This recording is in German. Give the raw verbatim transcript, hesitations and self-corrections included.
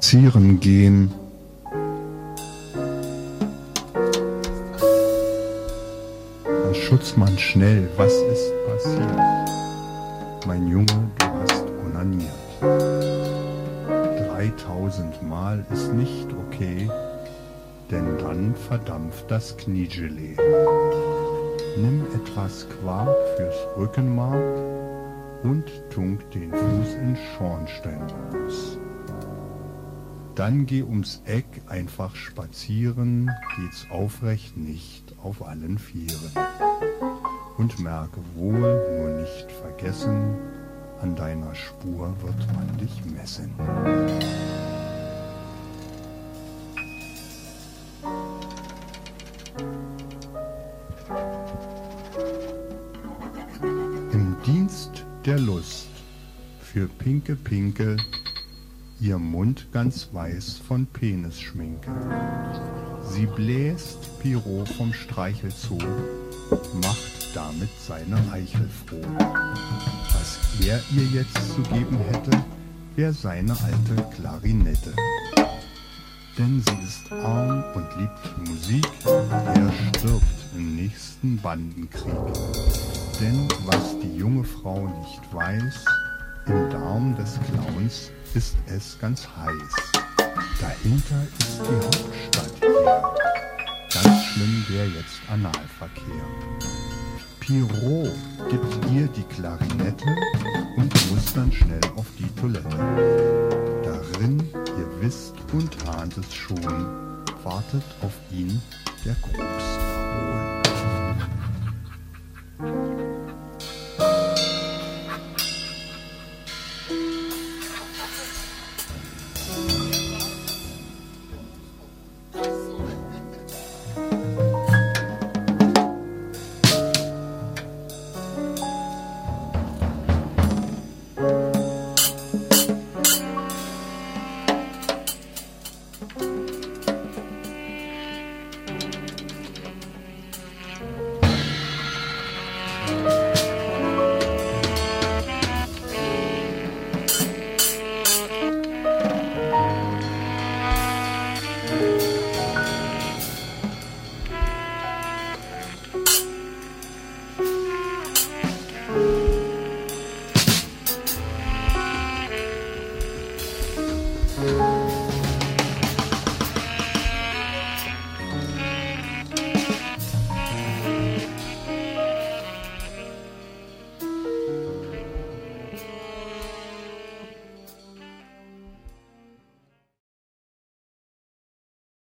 spazieren gehen. Herr Schutzmann, schnell, was ist passiert? Mein Junge, du hast onaniert. Dreitausend Mal ist nicht okay, denn dann verdampft das Kniegelee. Nimm etwas Quark fürs Rückenmark und tunk den Fuß in Schornsteinmoos. Dann geh ums Eck einfach spazieren, geht's aufrecht nicht auf allen Vieren. Und merke wohl, nur nicht vergessen, an deiner Spur wird man dich messen. Im Dienst der Lust, für Pinke Pinke, ihr Mund ganz weiß von Penisschminke. Sie bläst Pirot vom Streichelzoo, macht damit seine Eichel froh. Was er ihr jetzt zu geben hätte, wär seine alte Klarinette. Denn sie ist arm und liebt Musik, er stirbt im nächsten Bandenkrieg. Denn was die junge Frau nicht weiß, im Darm des Clowns ist es ganz heiß. Dahinter ist die Hauptstadt hier. Ganz schlimm wär jetzt Analverkehr. Pirot gibt ihr die Klarinette und muss dann schnell auf die Toilette. Darin, ihr wisst und ahnt es schon, wartet auf ihn der Grubste.